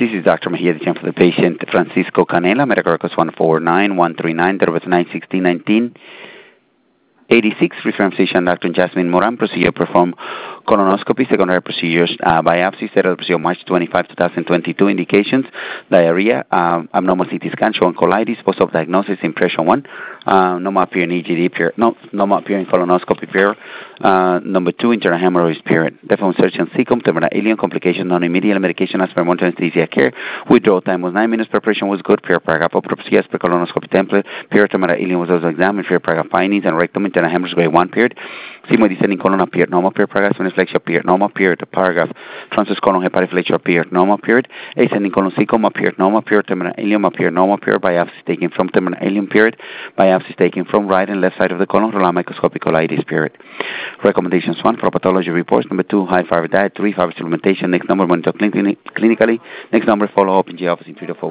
This is Dr. Mejia, the champ for the patient, Francisco Canela, medical records 149139, that was 91619. 86, reference physician Dr. Jasmine Moran, procedure performed colonoscopy, secondary procedures, biopsy, sterile procedure March 25, 2022, indications, diarrhea, abnormal CT scan showing colitis, post-op diagnosis, impression 1, no more appearing EGD period, no more appearing colonoscopy period, number 2, internal hemorrhoids period, definitely search and cecum, terminal alien complication, non-immediate medication as per monitoring anesthesia care, withdrawal time was 9 minutes, preparation was good, period paragraph, autopsy as per colonoscopy template, period terminal alien was also examined, period paragraph findings, and rectum internal hemorrhage grade 1 period, sigmoid descending colon appeared normal period, paragraph venous appeared normal period, paragraph transverse colon hepatoflexure appeared normal period, ascending colon cecum appeared normal period, terminal ileum appeared normal period, biopsy taken from terminal ileum period, biopsy taken from right and left side of the colon, roller microscopic colitis period. Recommendations: 1, for pathology reports. Number 2, high fiber diet. 3, fiber supplementation. Next number, monitor clinically. Next number, follow up in G office in 3 to 4